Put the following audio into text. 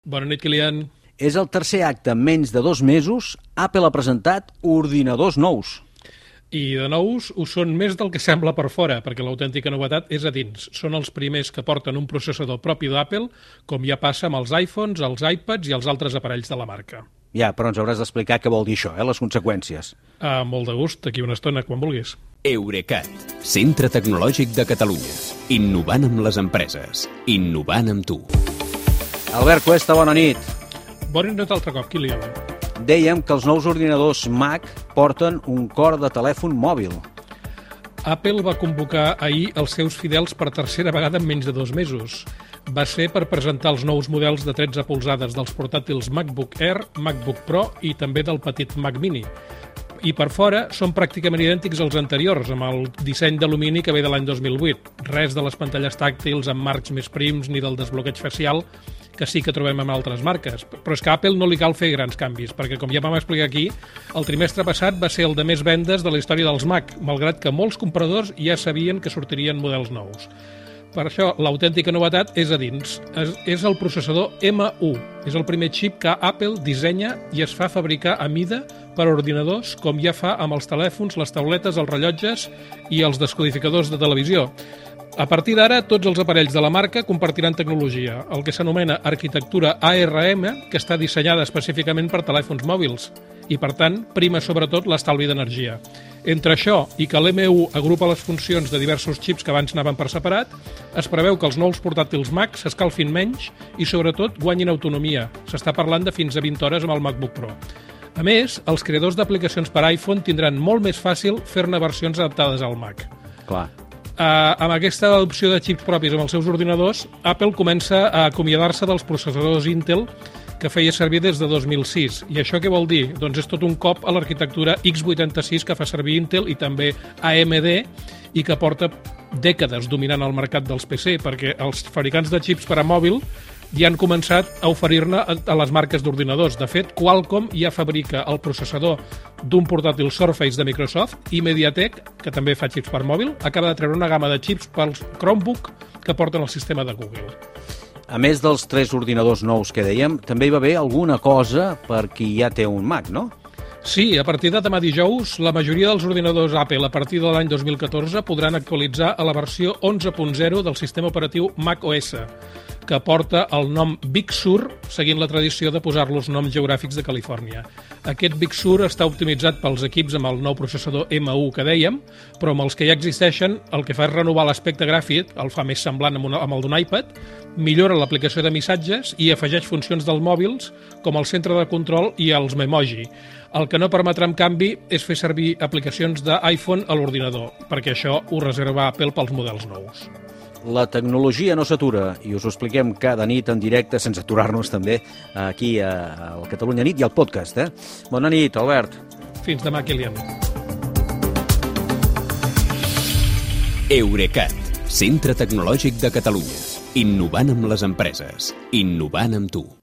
Bona nit, Kilian. És el tercer acte en menys de 2 mesos. Apple ha presentat ordinadors nous. I de nous ho són més del que sembla per fora, perquè l'autèntica novetat és a dins. Són els primers que porten un processador propi d'Apple, com ja passa amb els iPhones, els iPads i els altres aparells de la marca. Ja, però ens hauràs d'explicar què vol dir això, les conseqüències. Molt de gust, d'aquí una estona, quan vulguis. Eurecat, centre tecnològic de Catalunya. Innovant amb les empreses. Innovant amb tu. Albert Cuesta, bona nit. Bona nit altre cop, Kilian. Dèiem que els nous ordinadors Mac porten un cor de telèfon mòbil. Apple va convocar ahir els seus fidels per tercera vegada en menys de 2 mesos. Va ser per presentar els nous models de 13 polzades dels portàtils MacBook Air, MacBook Pro i també del petit Mac Mini. I per fora són pràcticament idèntics als anteriors, amb el disseny d'alumini que ve de l'any 2008. Res de les pantalles tàctils amb marcs més prims ni del desbloqueig facial, que sí que trobem amb altres marques. Però és que a Apple no li cal fer grans canvis, perquè com ja vam explicar aquí, el trimestre passat va ser el de més vendes de la història dels Mac, malgrat que molts compradors ja sabien que sortirien models nous. Per això, l'autèntica novetat és a dins. És el processador M1. És el primer xip que Apple dissenya i es fa fabricar a mida per ordinadors, com ja fa amb els telèfons, les tauletes, els rellotges i els descodificadors de televisió. A partir d'ara, tots els aparells de la marca compartiran tecnologia, el que s'anomena arquitectura ARM, que està dissenyada específicament per telèfons mòbils i, per tant, prima sobretot l'estalvi d'energia. Entre això i que l'M1 agrupa les funcions de diversos xips que abans anaven per separat, es preveu que els nous portàtils Mac s'escalfin menys i, sobretot, guanyin autonomia. S'està parlant de fins a 20 hores amb el MacBook Pro. A més, els creadors d'aplicacions per iPhone tindran molt més fàcil fer-ne versions adaptades al Mac. Clar. Amb aquesta adopció de xips propis amb els seus ordinadors, Apple comença a acomiadar-se dels processadors Intel que feia servir des de 2006. I això què vol dir? Doncs és tot un cop a l'arquitectura x86 que fa servir Intel i també AMD i que porta dècades dominant el mercat dels PC, perquè els fabricants de xips per a mòbil ja han començat a oferir-ne a les marques d'ordinadors. De fet, Qualcomm ja fabrica el processador d'un portàtil Surface de Microsoft i MediaTek, que també fa xips per mòbil, acaba de treure una gamma de xips pels Chromebook que porten el sistema de Google. A més dels 3 ordinadors nous que dèiem, també hi va haver alguna cosa per qui ja té un Mac, no? Sí, a partir de demà dijous, la majoria dels ordinadors Apple a partir de l'any 2014 podran actualitzar a la versió 11.0 del sistema operatiu macOS, que porta el nom Big Sur, seguint la tradició de posar-los noms geogràfics de Califòrnia. Aquest Big Sur està optimitzat pels equips amb el nou processador M1 que dèiem, però amb els que ja existeixen el que fa és renovar l'aspecte gràfic, el fa més semblant amb el d'un iPad, millora l'aplicació de missatges i afegeix funcions dels mòbils com el centre de control i els Memoji. El que no permetrà, en canvi, és fer servir aplicacions d'iPhone a l'ordinador, perquè això ho reserva Apple pels models nous. La tecnologia no s'atura i us ho expliquem cada nit en directe, sense aturar-nos també aquí al Catalunya Nit i al podcast. Bona nit, Albert. Fins demà, Kilian. Eurecat, centre tecnològic de Catalunya. Innovant amb les empreses. Innovant amb tu.